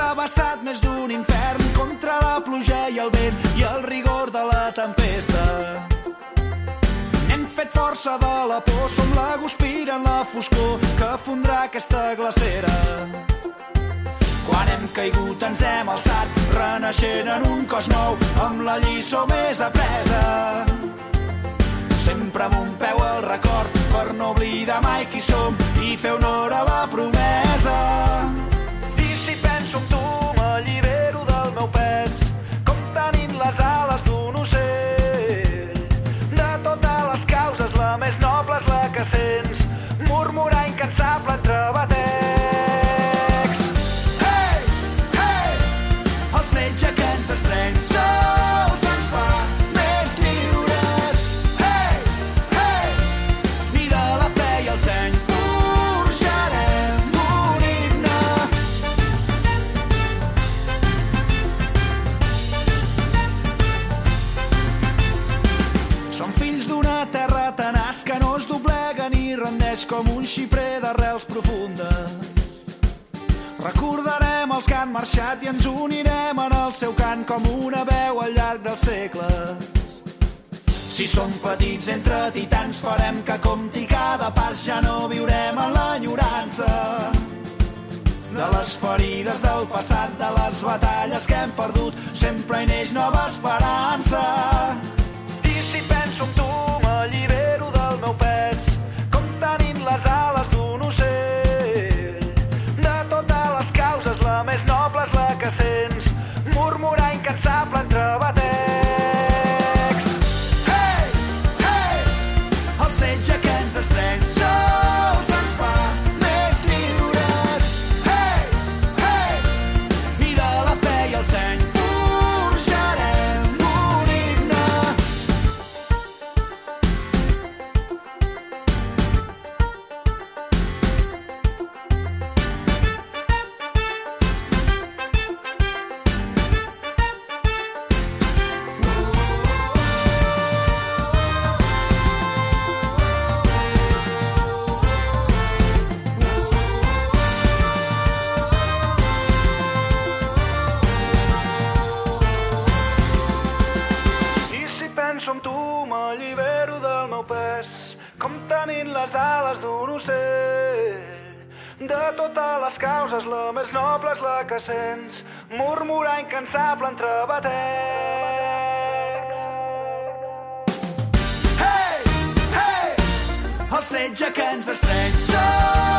travessat més d'un infern contra la pluja i el vent i el rigor de la tempesta. Hem fet força de la por, som la guspira en la foscor que fondrà aquesta glacera. Quan hem caigut ens hem alçat, renaixent en un cos nou, amb la lliçó més apresa. Sempre amb un peu al record, per no oblidar mai qui som i fer honor a la promesa. I si penso en tu m'allibero del meu pes, com tenint les ales d'un ocell. De totes les causes la més noble és la que sents, murmurar incansable entre batecs. Hey, hey! El setge que ens estreny sols ens fa més lliures. Hey, hey! Ni de la fe i el seny forjarem un himne. Som fills d'una terra tenaç que no es doblega ni rendeix com un xiprer d'arrels profundes. Recordarem els que han marxat i ens unirem en el seu cant com una veu al llarg dels segles. Si som petits entre titans farem que compti cada pas, ja no viurem en l'enyorança de les ferides del passat, de les batalles que hem perdut, sempre hi neix nova esperança. I si penso en tu m'allibero del meu pes, com tenint les ales d'un ocell. De totes les causes la més noble és la que sents, murmurar incansable entre batecs. Hey, hey! El setge que ens estreny sols ens fa més lliures. Hey, hey! Ni de la fe i el seny forjarem un himne. I si penso en tu m'allibero del meu pes, com tenint les ales d'un ocell. De totes les causes la més noble és la que sents, murmurar incansable entre batecs. Hey, hey! El setge que ens estreny sols